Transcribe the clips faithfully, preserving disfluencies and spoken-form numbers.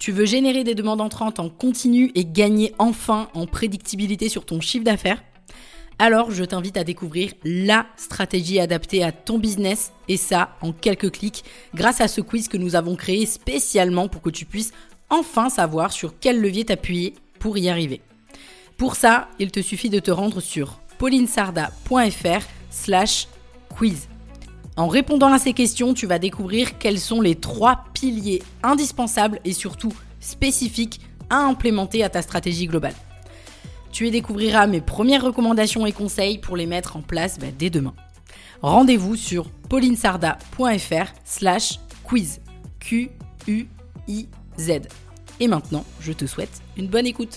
Tu veux générer des demandes entrantes en continu et gagner enfin en prédictibilité sur ton chiffre d'affaires ? Alors je t'invite à découvrir la stratégie adaptée à ton business et ça en quelques clics grâce à ce quiz que nous avons créé spécialement pour que tu puisses enfin savoir sur quel levier t'appuyer pour y arriver. Pour ça, il te suffit de te rendre sur paulinesarda.fr slash quiz. En répondant à ces questions, tu vas découvrir quels sont les trois piliers indispensables et surtout spécifiques à implémenter à ta stratégie globale. Tu y découvriras mes premières recommandations et conseils pour les mettre en place bah, dès demain. Rendez-vous sur paulinesarda.fr slash quiz. Q U I Z. Et maintenant, je te souhaite une bonne écoute.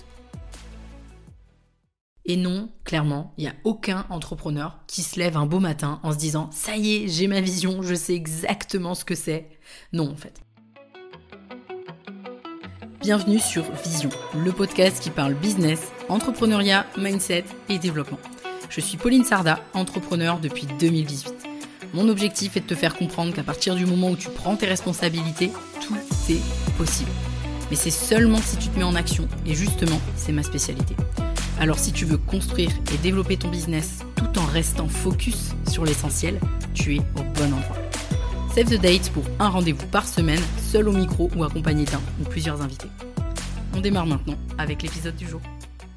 Et non, clairement, il n'y a aucun entrepreneur qui se lève un beau matin en se disant « ça y est, j'ai ma vision, je sais exactement ce que c'est ». Non, en fait. Bienvenue sur Vision, le podcast qui parle business, entrepreneuriat, mindset et développement. Je suis Pauline Sarda, entrepreneur depuis deux mille dix-huit. Mon objectif est de te faire comprendre qu'à partir du moment où tu prends tes responsabilités, tout est possible. Mais c'est seulement si tu te mets en action, et justement, c'est ma spécialité. Alors si tu veux construire et développer ton business tout en restant focus sur l'essentiel, tu es au bon endroit. Save the date pour un rendez-vous par semaine, seul au micro ou accompagné d'un ou plusieurs invités. On démarre maintenant avec l'épisode du jour.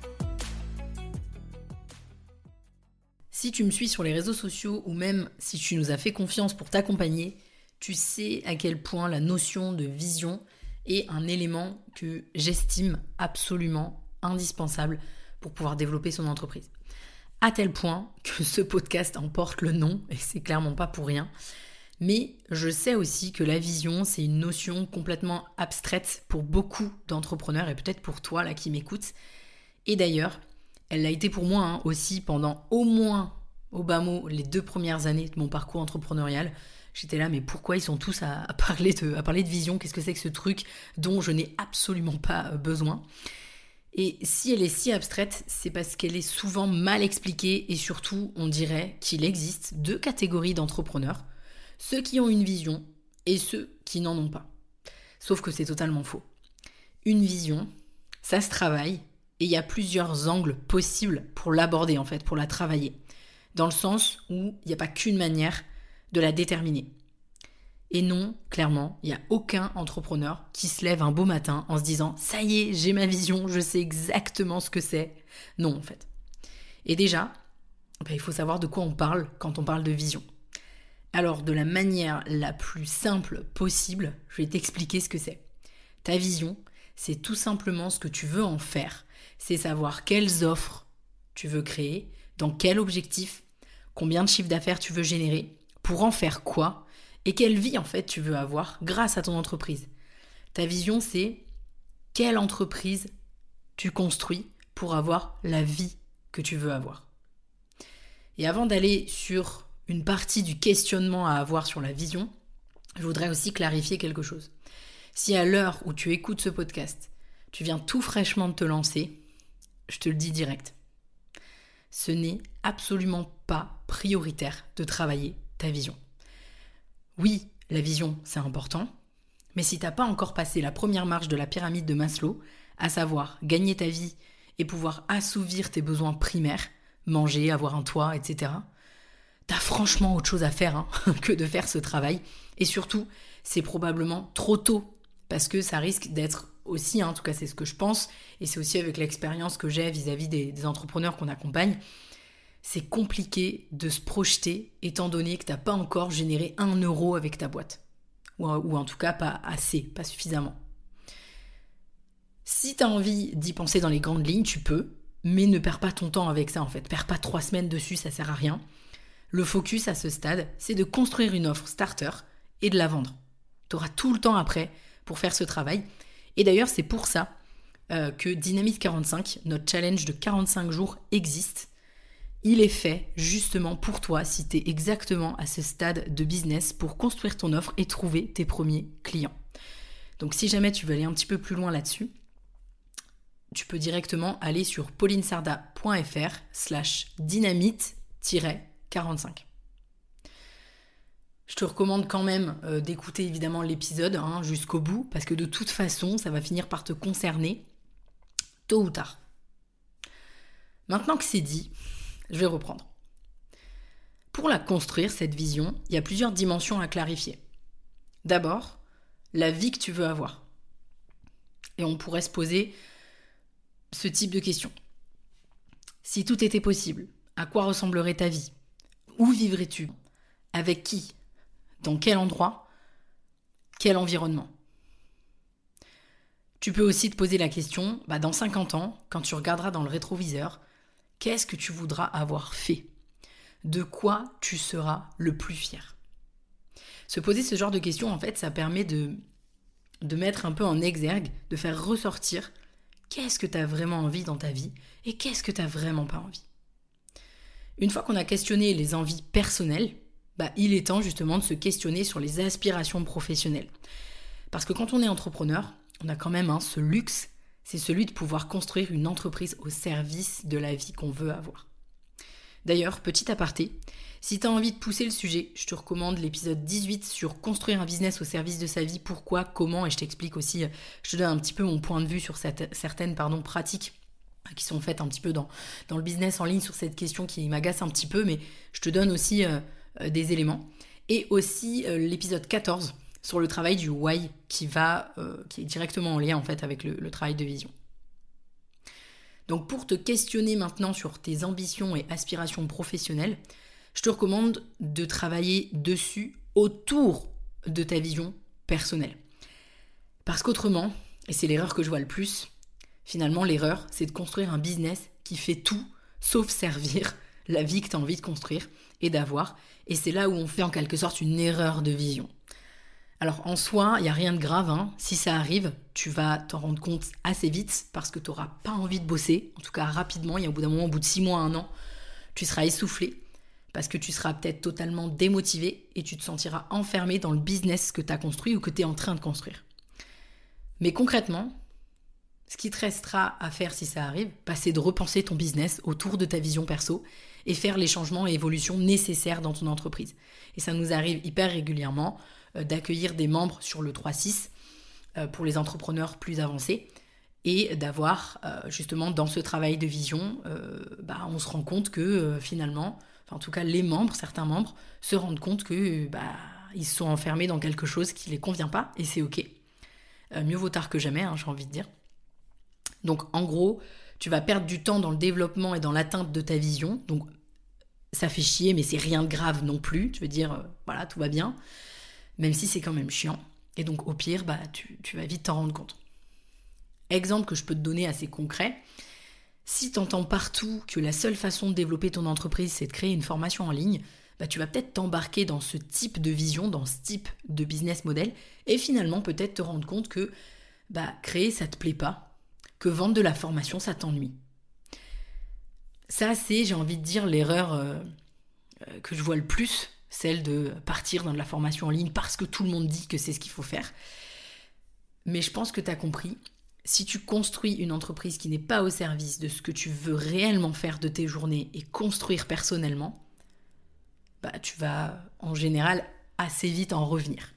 Si tu me suis sur les réseaux sociaux ou même si tu nous as fait confiance pour t'accompagner, tu sais à quel point la notion de vision est un élément que j'estime absolument indispensable pour pouvoir développer son entreprise. À tel point que ce podcast en porte le nom, et c'est clairement pas pour rien. Mais je sais aussi que la vision, c'est une notion complètement abstraite pour beaucoup d'entrepreneurs et peut-être pour toi là qui m'écoutes. Et d'ailleurs, elle l'a été pour moi hein, aussi pendant au moins, au bas mot, les deux premières années de mon parcours entrepreneurial. J'étais là, mais pourquoi ils sont tous à, à, parler, de, à parler de vision ? Qu'est-ce que c'est que ce truc dont je n'ai absolument pas besoin ? Et si elle est si abstraite, c'est parce qu'elle est souvent mal expliquée et surtout, on dirait qu'il existe deux catégories d'entrepreneurs, ceux qui ont une vision et ceux qui n'en ont pas. Sauf que c'est totalement faux. Une vision, ça se travaille et il y a plusieurs angles possibles pour l'aborder en fait, pour la travailler. Dans le sens où il n'y a pas qu'une manière de la déterminer. Et non, clairement, il n'y a aucun entrepreneur qui se lève un beau matin en se disant « ça y est, j'ai ma vision, je sais exactement ce que c'est ». Non, en fait. Et déjà, ben, il faut savoir de quoi on parle quand on parle de vision. Alors, de la manière la plus simple possible, je vais t'expliquer ce que c'est. Ta vision, c'est tout simplement ce que tu veux en faire. C'est savoir quelles offres tu veux créer, dans quel objectif, combien de chiffre d'affaires tu veux générer, pour en faire quoi, et quelle vie en fait tu veux avoir grâce à ton entreprise. Ta vision, c'est quelle entreprise tu construis pour avoir la vie que tu veux avoir. Et avant d'aller sur une partie du questionnement à avoir sur la vision, je voudrais aussi clarifier quelque chose. Si à l'heure où tu écoutes ce podcast, tu viens tout fraîchement de te lancer, je te le dis direct. Ce n'est absolument pas prioritaire de travailler ta vision. Oui, la vision, c'est important, mais si tu n'as pas encore passé la première marche de la pyramide de Maslow, à savoir gagner ta vie et pouvoir assouvir tes besoins primaires, manger, avoir un toit, et cetera, tu as franchement autre chose à faire hein, que de faire ce travail. Et surtout, c'est probablement trop tôt, parce que ça risque d'être aussi, hein, en tout cas c'est ce que je pense, et c'est aussi avec l'expérience que j'ai vis-à-vis des, des entrepreneurs qu'on accompagne, c'est compliqué de se projeter étant donné que tu n'as pas encore généré un euro avec ta boîte. Ou, ou en tout cas pas assez, pas suffisamment. Si tu as envie d'y penser dans les grandes lignes, tu peux, mais ne perds pas ton temps avec ça en fait. Perds pas trois semaines dessus, ça sert à rien. Le focus à ce stade, c'est de construire une offre starter et de la vendre. Tu auras tout le temps après pour faire ce travail. Et d'ailleurs, c'est pour ça euh, que Dynamite quarante-cinq, notre challenge de quarante-cinq jours, existe. Il est fait justement pour toi si tu es exactement à ce stade de business pour construire ton offre et trouver tes premiers clients. Donc si jamais tu veux aller un petit peu plus loin là-dessus, tu peux directement aller sur paulinesarda.fr slash dynamite quarante-cinq. Je te recommande quand même euh, d'écouter évidemment l'épisode hein, jusqu'au bout, parce que de toute façon, ça va finir par te concerner, tôt ou tard. Maintenant que c'est dit, je vais reprendre. Pour la construire, cette vision, il y a plusieurs dimensions à clarifier. D'abord, la vie que tu veux avoir. Et on pourrait se poser ce type de questions. Si tout était possible, à quoi ressemblerait ta vie ? Où vivrais-tu ? Avec qui ? Dans quel endroit ? Quel environnement ? Tu peux aussi te poser la question, bah dans cinquante ans, quand tu regarderas dans le rétroviseur, qu'est-ce que tu voudras avoir fait ? De quoi tu seras le plus fier ? Se poser ce genre de questions, en fait, ça permet de, de mettre un peu en exergue, de faire ressortir qu'est-ce que tu as vraiment envie dans ta vie et qu'est-ce que tu n'as vraiment pas envie. Une fois qu'on a questionné les envies personnelles, bah, il est temps justement de se questionner sur les aspirations professionnelles. Parce que quand on est entrepreneur, on a quand même hein, ce luxe, c'est celui de pouvoir construire une entreprise au service de la vie qu'on veut avoir. D'ailleurs, petit aparté, si tu as envie de pousser le sujet, je te recommande l'épisode dix-huit sur construire un business au service de sa vie, pourquoi, comment, et je t'explique aussi, je te donne un petit peu mon point de vue sur cette, certaines pardon, pratiques qui sont faites un petit peu dans, dans le business en ligne sur cette question qui m'agace un petit peu, mais je te donne aussi euh, euh, des éléments. Et aussi euh, l'épisode quatorze sur le travail du why qui, va, euh, qui est directement en lien en fait avec le, le travail de vision. Donc pour te questionner maintenant sur tes ambitions et aspirations professionnelles, je te recommande de travailler dessus autour de ta vision personnelle. Parce qu'autrement, et c'est l'erreur que je vois le plus, finalement l'erreur c'est de construire un business qui fait tout sauf servir la vie que tu as envie de construire et d'avoir. Et c'est là où on fait en quelque sorte une erreur de vision. Alors en soi, il n'y a rien de grave, hein. Si ça arrive, tu vas t'en rendre compte assez vite parce que tu n'auras pas envie de bosser, en tout cas rapidement, et au bout d'un moment, au bout de six mois, un an, tu seras essoufflé parce que tu seras peut-être totalement démotivé et tu te sentiras enfermé dans le business que tu as construit ou que tu es en train de construire. Mais concrètement, ce qui te restera à faire si ça arrive, bah, c'est de repenser ton business autour de ta vision perso et faire les changements et évolutions nécessaires dans ton entreprise. Et ça nous arrive hyper régulièrement euh, d'accueillir des membres sur le trois six euh, pour les entrepreneurs plus avancés et d'avoir euh, justement dans ce travail de vision, euh, bah, on se rend compte que euh, finalement, enfin, en tout cas les membres, certains membres, se rendent compte que bah, ils se sont enfermés dans quelque chose qui ne les convient pas et c'est ok. Euh, mieux vaut tard que jamais, hein, j'ai envie de dire. Donc en gros, tu vas perdre du temps dans le développement et dans l'atteinte de ta vision. Donc ça fait chier, mais c'est rien de grave non plus. Tu veux dire, euh, voilà, tout va bien. Même si c'est quand même chiant. Et donc au pire, bah, tu, tu vas vite t'en rendre compte. Exemple que je peux te donner assez concret. Si tu entends partout que la seule façon de développer ton entreprise, c'est de créer une formation en ligne, bah, tu vas peut-être t'embarquer dans ce type de vision, dans ce type de business model. Et finalement, peut-être te rendre compte que bah, créer, ça te plaît pas. Que vendre de la formation, ça t'ennuie. Ça, c'est, j'ai envie de dire, l'erreur euh, que je vois le plus, celle de partir dans de la formation en ligne parce que tout le monde dit que c'est ce qu'il faut faire. Mais je pense que tu as compris, si tu construis une entreprise qui n'est pas au service de ce que tu veux réellement faire de tes journées et construire personnellement, bah, tu vas en général assez vite en revenir.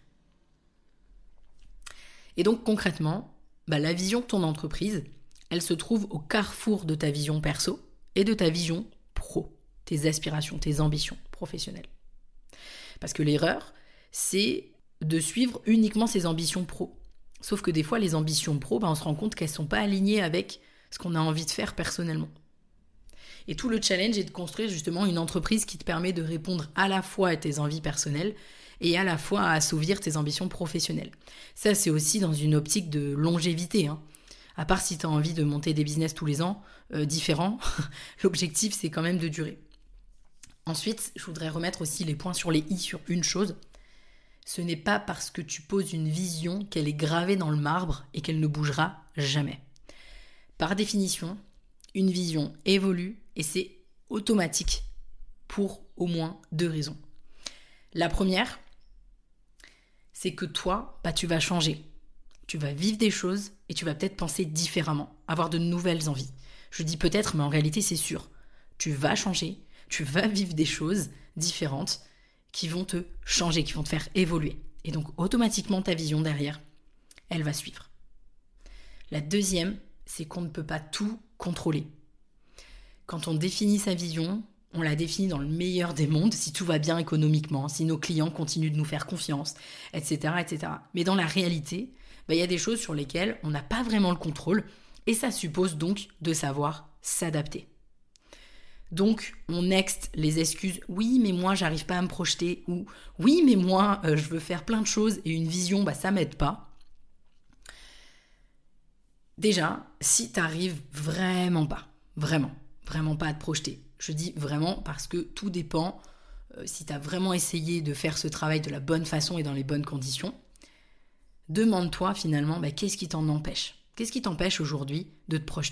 Et donc concrètement, bah, la vision de ton entreprise, elle se trouve au carrefour de ta vision perso et de ta vision pro, tes aspirations, tes ambitions professionnelles. Parce que l'erreur, c'est de suivre uniquement ses ambitions pro. Sauf que des fois, les ambitions pro, bah, on se rend compte qu'elles ne sont pas alignées avec ce qu'on a envie de faire personnellement. Et tout le challenge est de construire justement une entreprise qui te permet de répondre à la fois à tes envies personnelles et à la fois à assouvir tes ambitions professionnelles. Ça, c'est aussi dans une optique de longévité. Hein. À part si tu as envie de monter des business tous les ans, euh, différents, l'objectif, c'est quand même de durer. Ensuite, je voudrais remettre aussi les points sur les i sur une chose. Ce n'est pas parce que tu poses une vision qu'elle est gravée dans le marbre et qu'elle ne bougera jamais. Par définition, une vision évolue et c'est automatique pour au moins deux raisons. La première, c'est que toi, bah, tu vas changer. Tu vas vivre des choses et tu vas peut-être penser différemment, avoir de nouvelles envies. Je dis peut-être, mais en réalité, c'est sûr. Tu vas changer, tu vas vivre des choses différentes qui vont te changer, qui vont te faire évoluer. Et donc automatiquement ta vision derrière, elle va suivre. La deuxième, c'est qu'on ne peut pas tout contrôler. Quand on définit sa vision, on la définit dans le meilleur des mondes, si tout va bien économiquement, si nos clients continuent de nous faire confiance, et cetera et cetera. Mais dans la réalité, bah, y a des choses sur lesquelles on n'a pas vraiment le contrôle et ça suppose donc de savoir s'adapter. Donc, on next les excuses « oui, mais moi, j'arrive pas à me projeter » ou « oui, mais moi, euh, je veux faire plein de choses et une vision, bah, ça m'aide pas ». Déjà, si t'arrives vraiment pas, vraiment, vraiment pas à te projeter, je dis vraiment parce que tout dépend euh, si tu as vraiment essayé de faire ce travail de la bonne façon et dans les bonnes conditions. Demande-toi finalement, bah, qu'est-ce qui t'en empêche ? Qu'est-ce qui t'empêche aujourd'hui de te projeter ?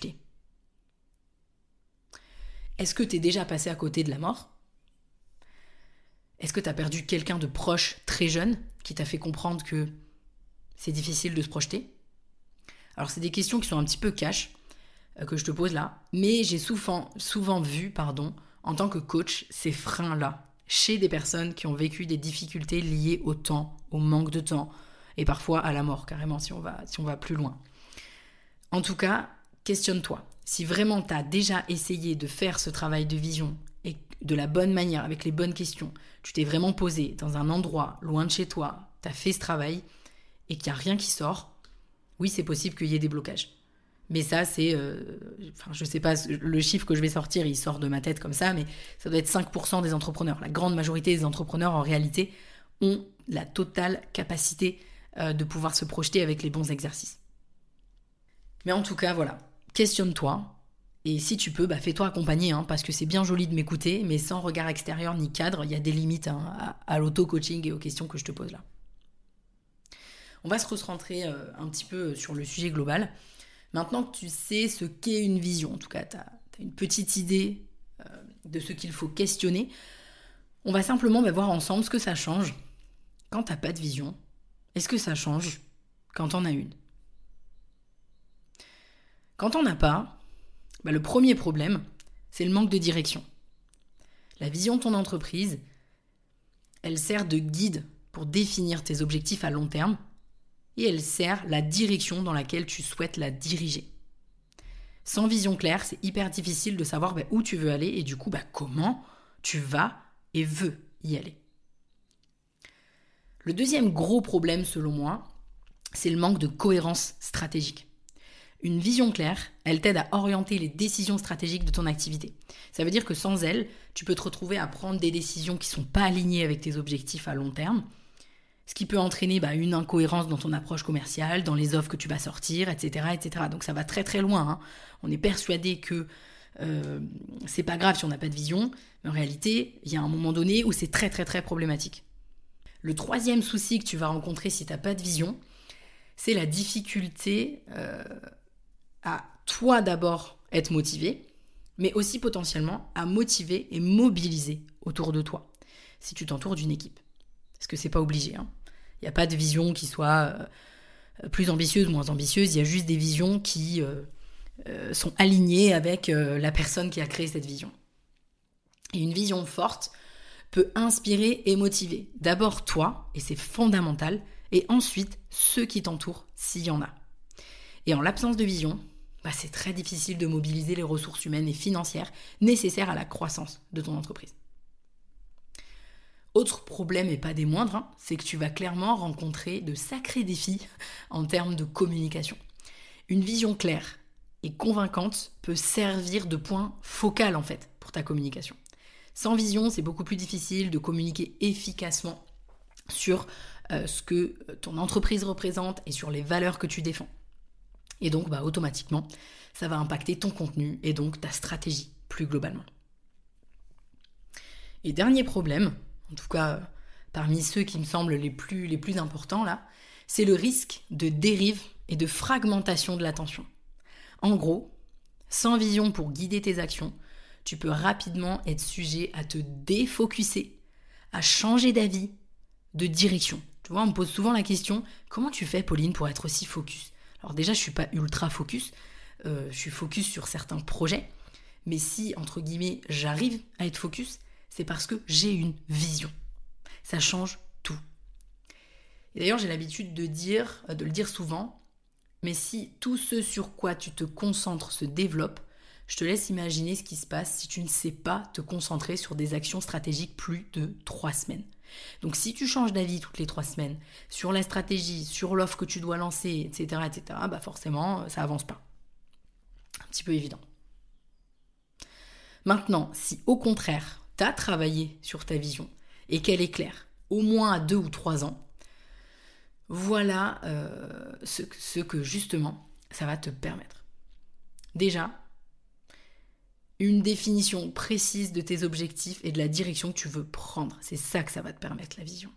Est-ce que tu es déjà passé à côté de la mort ? Est-ce que tu as perdu quelqu'un de proche très jeune qui t'a fait comprendre que c'est difficile de se projeter ? Alors c'est des questions qui sont un petit peu cash, que je te pose là, mais j'ai souvent, souvent vu, pardon, en tant que coach, ces freins-là, chez des personnes qui ont vécu des difficultés liées au temps, au manque de temps, et parfois à la mort, carrément, si on va, si on va plus loin. En tout cas, questionne-toi. Si vraiment tu as déjà essayé de faire ce travail de vision, et de la bonne manière, avec les bonnes questions, tu t'es vraiment posé dans un endroit, loin de chez toi, tu as fait ce travail, et qu'il n'y a rien qui sort, oui, c'est possible qu'il y ait des blocages. Mais ça, c'est... Euh, enfin, je sais pas, le chiffre que je vais sortir, il sort de ma tête comme ça, mais ça doit être cinq pour cent des entrepreneurs. La grande majorité des entrepreneurs, en réalité, ont la totale capacité euh, de pouvoir se projeter avec les bons exercices. Mais en tout cas, voilà, questionne-toi. Et si tu peux, bah, fais-toi accompagner, hein, parce que c'est bien joli de m'écouter, mais sans regard extérieur ni cadre, il y a des limites hein, à, à l'auto-coaching et aux questions que je te pose là. On va se recentrer euh, un petit peu sur le sujet global. Maintenant que tu sais ce qu'est une vision, en tout cas tu as une petite idée euh, de ce qu'il faut questionner, on va simplement bah, voir ensemble ce que ça change quand tu n'as pas de vision. Est-ce que ça change quand tu en as une ? Quand on n'a pas, bah, le premier problème, c'est le manque de direction. La vision de ton entreprise, elle sert de guide pour définir tes objectifs à long terme et elle sert la direction dans laquelle tu souhaites la diriger. Sans vision claire, c'est hyper difficile de savoir bah, où tu veux aller et du coup bah, comment tu vas et veux y aller. Le deuxième gros problème selon moi, c'est le manque de cohérence stratégique. Une vision claire, elle t'aide à orienter les décisions stratégiques de ton activité. Ça veut dire que sans elle, tu peux te retrouver à prendre des décisions qui ne sont pas alignées avec tes objectifs à long terme, ce qui peut entraîner bah, une incohérence dans ton approche commerciale, dans les offres que tu vas sortir, et cetera et cetera. Donc ça va très très loin. Hein. On est persuadé que euh, c'est pas grave si on n'a pas de vision, mais en réalité, il y a un moment donné où c'est très très très problématique. Le troisième souci que tu vas rencontrer si tu n'as pas de vision, c'est la difficulté euh, à toi d'abord être motivé, mais aussi potentiellement à motiver et mobiliser autour de toi, si tu t'entoures d'une équipe. Parce que c'est pas obligé. Hein. Il n'y a pas de vision qui soit euh, plus ambitieuse ou moins ambitieuse, il y a juste des visions qui euh, euh, sont alignées avec euh, la personne qui a créé cette vision. Et une vision forte peut inspirer et motiver. D'abord toi, et c'est fondamental, et ensuite ceux qui t'entourent, s'il y en a. Et en l'absence de vision, bah, c'est très difficile de mobiliser les ressources humaines et financières nécessaires à la croissance de ton entreprise. Autre problème, et pas des moindres, hein, c'est que tu vas clairement rencontrer de sacrés défis en termes de communication. Une vision claire et convaincante peut servir de point focal en fait pour ta communication. Sans vision, c'est beaucoup plus difficile de communiquer efficacement sur euh, ce que ton entreprise représente et sur les valeurs que tu défends. Et donc, bah, automatiquement, ça va impacter ton contenu et donc ta stratégie plus globalement. Et dernier problème, en tout cas parmi ceux qui me semblent les plus, les plus importants là, c'est le risque de dérive et de fragmentation de l'attention. En gros, sans vision pour guider tes actions, tu peux rapidement être sujet à te défocuser, à changer d'avis, de direction. Tu vois, on me pose souvent la question, comment tu fais Pauline pour être aussi focus ? Alors déjà, je ne suis pas ultra focus, euh, je suis focus sur certains projets, mais si, entre guillemets, j'arrive à être focus, c'est parce que j'ai une vision. Ça change tout. Et d'ailleurs, j'ai l'habitude de dire, de le dire souvent, mais si tout ce sur quoi tu te concentres se développe, je te laisse imaginer ce qui se passe si tu ne sais pas te concentrer sur des actions stratégiques plus de trois semaines. Donc si tu changes d'avis toutes les trois semaines sur la stratégie, sur l'offre que tu dois lancer, et cetera, et cetera, bah forcément, ça avance pas. Un petit peu évident. Maintenant, si au contraire, tu as travaillé sur ta vision et qu'elle est claire, au moins à deux ou trois ans, voilà euh, ce, ce que justement, ça va te permettre. Déjà, une définition précise de tes objectifs et de la direction que tu veux prendre. C'est ça que ça va te permettre, la vision.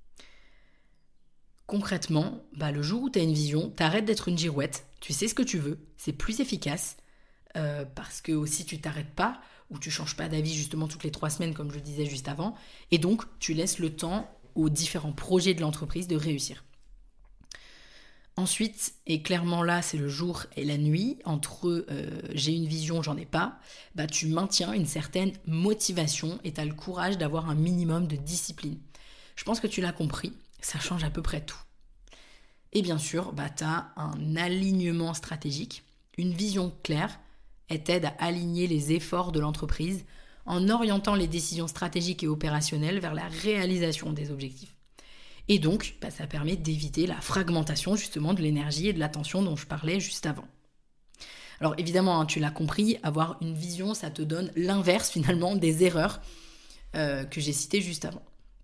Concrètement, bah, le jour où tu as une vision, t'arrêtes d'être une girouette, tu sais ce que tu veux, c'est plus efficace, euh, parce que aussi tu t'arrêtes pas, ou tu changes pas d'avis justement toutes les trois semaines, comme je le disais juste avant, et donc tu laisses le temps aux différents projets de l'entreprise de réussir. Ensuite, et clairement là, c'est le jour et la nuit, entre euh, j'ai une vision, j'en ai pas, bah tu maintiens une certaine motivation et tu as le courage d'avoir un minimum de discipline. Je pense que tu l'as compris, ça change à peu près tout. Et bien sûr, bah tu as un alignement stratégique, une vision claire, elle t'aide à aligner les efforts de l'entreprise en orientant les décisions stratégiques et opérationnelles vers la réalisation des objectifs. Et donc, bah, ça permet d'éviter la fragmentation justement de l'énergie et de l'attention dont je parlais juste avant. Alors évidemment, hein, tu l'as compris, avoir une vision, ça te donne l'inverse finalement des erreurs euh, que j'ai citées juste avant.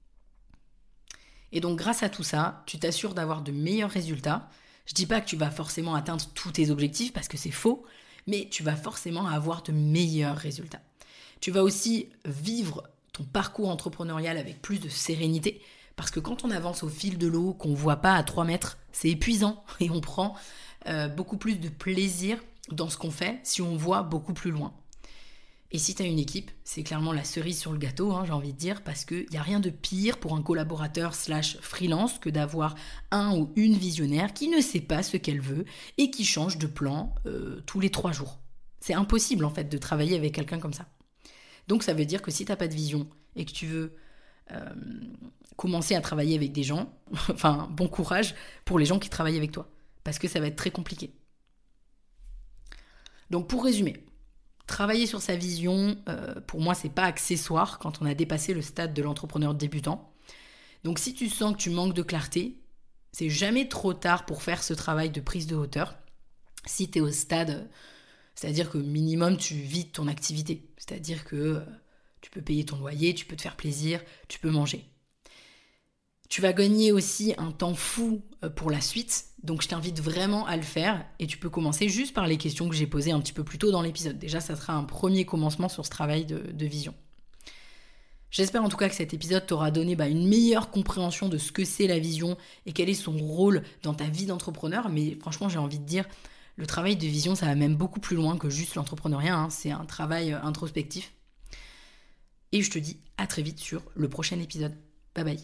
Et donc grâce à tout ça, tu t'assures d'avoir de meilleurs résultats. Je dis pas que tu vas forcément atteindre tous tes objectifs parce que c'est faux, mais tu vas forcément avoir de meilleurs résultats. Tu vas aussi vivre ton parcours entrepreneurial avec plus de sérénité. Parce que quand on avance au fil de l'eau, qu'on ne voit pas à trois mètres, c'est épuisant et on prend euh, beaucoup plus de plaisir dans ce qu'on fait si on voit beaucoup plus loin. Et si tu as une équipe, c'est clairement la cerise sur le gâteau, hein, j'ai envie de dire, parce qu'il n'y a rien de pire pour un collaborateur slash freelance que d'avoir un ou une visionnaire qui ne sait pas ce qu'elle veut et qui change de plan euh, tous les trois jours. C'est impossible en fait de travailler avec quelqu'un comme ça. Donc ça veut dire que si tu n'as pas de vision et que tu veux Euh, commencer à travailler avec des gens, enfin bon courage pour les gens qui travaillent avec toi, parce que ça va être très compliqué. Donc pour résumer, travailler sur sa vision, euh, pour moi c'est pas accessoire quand on a dépassé le stade de l'entrepreneur débutant. Donc si tu sens que tu manques de clarté, c'est jamais trop tard pour faire ce travail de prise de hauteur. Si tu es au stade, c'est-à-dire que minimum tu vis ton activité, c'est-à-dire que euh, tu peux payer ton loyer, tu peux te faire plaisir, tu peux manger. Tu vas gagner aussi un temps fou pour la suite, donc je t'invite vraiment à le faire et tu peux commencer juste par les questions que j'ai posées un petit peu plus tôt dans l'épisode. Déjà, ça sera un premier commencement sur ce travail de, de vision. J'espère en tout cas que cet épisode t'aura donné bah, une meilleure compréhension de ce que c'est la vision et quel est son rôle dans ta vie d'entrepreneur, mais franchement, j'ai envie de dire, le travail de vision, ça va même beaucoup plus loin que juste l'entrepreneuriat, hein. C'est un travail introspectif. Et je te dis à très vite sur le prochain épisode. Bye bye.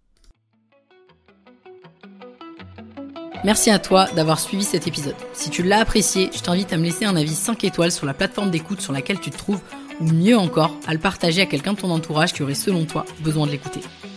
Merci à toi d'avoir suivi cet épisode. Si tu l'as apprécié, je t'invite à me laisser un avis cinq étoiles sur la plateforme d'écoute sur laquelle tu te trouves, ou mieux encore, à le partager à quelqu'un de ton entourage qui aurait selon toi besoin de l'écouter.